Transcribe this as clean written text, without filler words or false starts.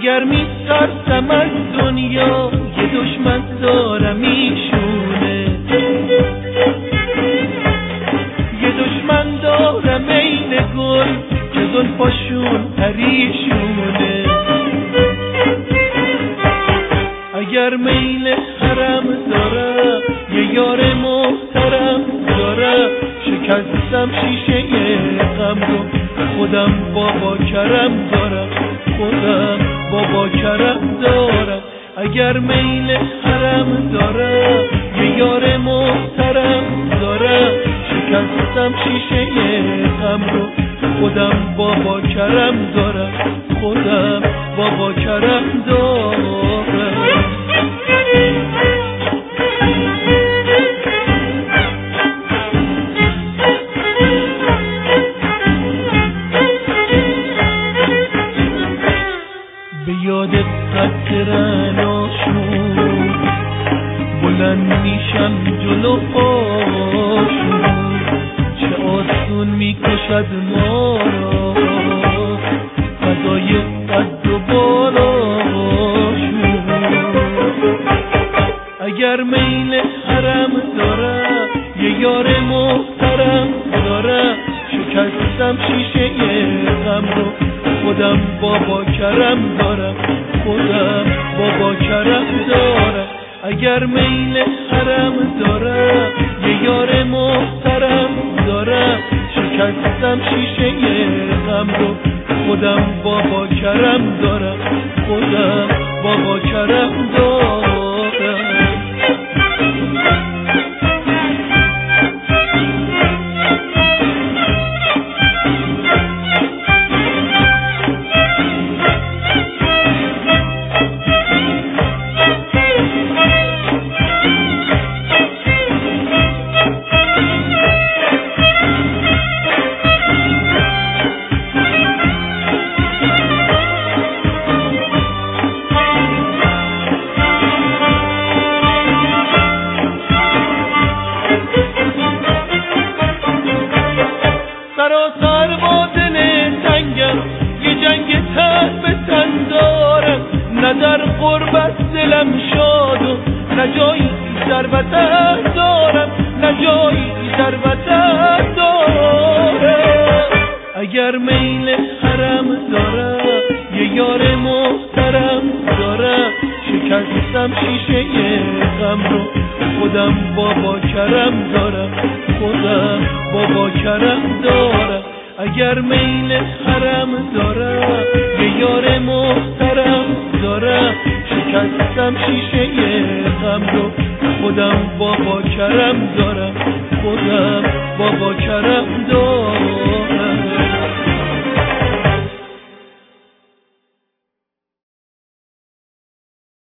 اگر میترسم از دنیا یه دشمن دارم ایشونه، یه دشمن دارم عین گل که زلفاشون پریشونه. اگر میل حرم دارم یه یار محترم دارم، شکستم شیشه غم رو خودم بابا کرم دارم، خودم بابا کرم دارم. اگر میل حرم دارم یه یار محترم دارم، شکستم شیشه غم رو خودم بابا کرم دارم، خودم بابا کرم دارم. به یاد قطرناشون بلند میشم جلو پاشون، چه آسون میکشد ما را فضای قد و بالاشون. اگر میل حرم دارم یه یار محترم دارم، شکستم شیشه غم رو خودم بابا کرم دارم، خودم بابا کرم دارم. اگر میل حرم دارم یه یار محترم دارم، شکستم شیشه غم رو خودم بابا کرم دارم، خودم بابا کرم دارم. سراسر با دل تنگم یه جنگ تن به تن دارم، نه در غربت دلم شاد و نه جایی ثروت دارم، نه جایی ثروت دارم. اگر میل حرم دارم یه یار محترم دارم، شکستم شیشه غم رو خودم بابا کرم دارم، خودم بابا کرم دارم. اگر میل حرم دارم یه یار محترم دارم، شکستم شیشه غم رو خودم بابا کرم دارم، خودم بابا کرم دارم.